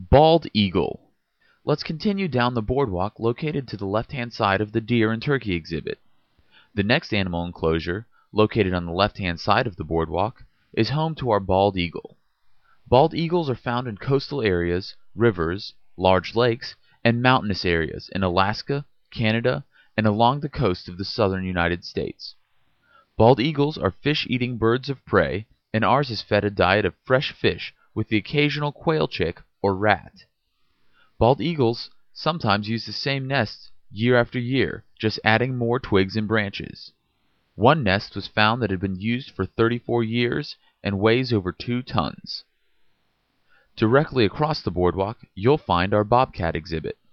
Bald eagle. Let's continue down the boardwalk located to the left-hand side of the deer and turkey exhibit. The next animal enclosure, located on the left-hand side of the boardwalk, is home to our bald eagle. Bald eagles are found in coastal areas, rivers, large lakes, and mountainous areas in Alaska, Canada, and along the coast of the southern United States. Bald eagles are fish-eating birds of prey, and ours is fed a diet of fresh fish with the occasional quail chick or rat. Bald eagles sometimes use the same nest year after year, just adding more twigs and branches. One nest was found that had been used for 34 years and weighs over 2 tons. Directly across the boardwalk, you'll find our bobcat exhibit.